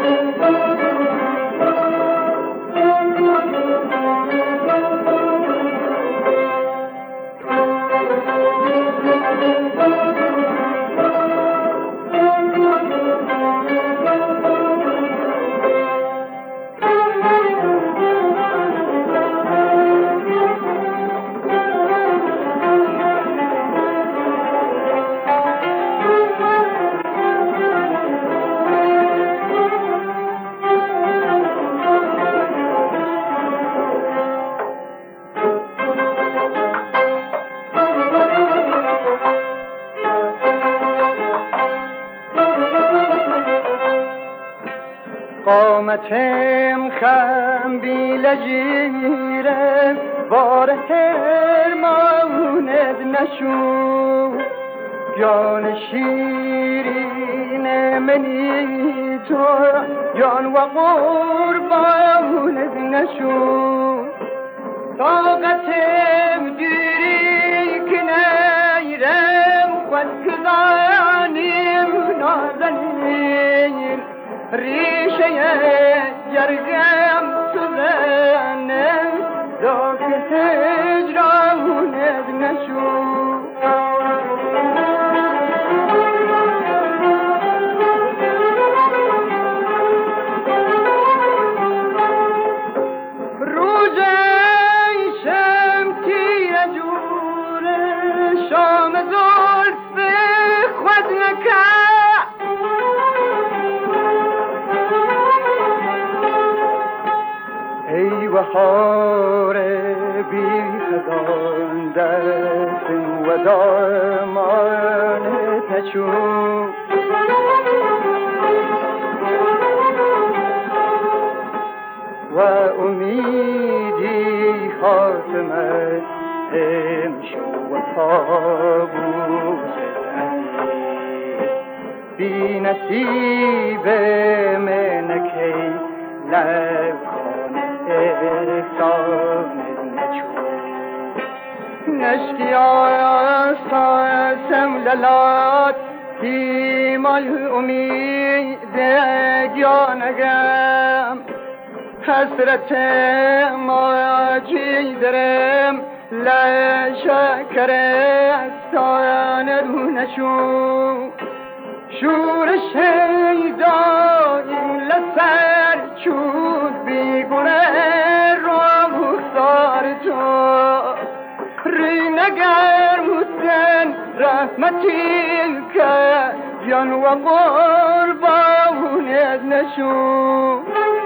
قامتم خم بیلجیره بار هرمانت نشو جان شیرین منی تو جان و قربانت نشو طاقتم دیری که نیرم خود کزانیم نازنین ریشه جرگم سوزنم داک هجرانت نشو روزه شمتی جور شام زلف خود نکن ای بهار بی خزان دست و دامان تشو و امیدی خاتمت امشو و تابوس بی نصیب منکی لب نشکی آستم للات تیمال امید جانگم حسرت ماجی درم لشکر استان رو نشو شور شیدایی لسر چود بیگونه رخسار تو ری نگر مدن رحمتی که جان و قربانت نشو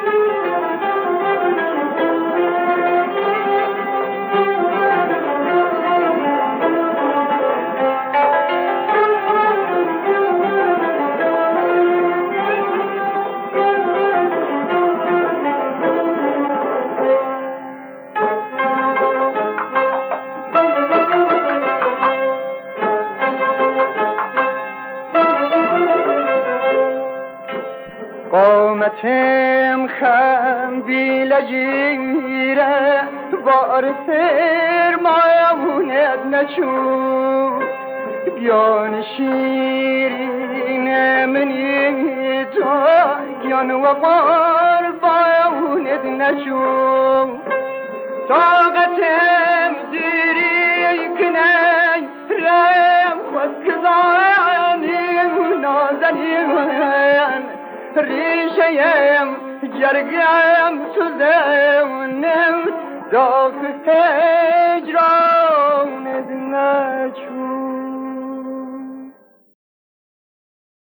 قامتم خم بیلجیره بار فرمایونت نشو بیان شیرین منی تو جان و قربانت نشو طاقتم دیری کنی رم خود کزانیم نازنیم ریشه‌ام جرگم سوزنم داغ هجران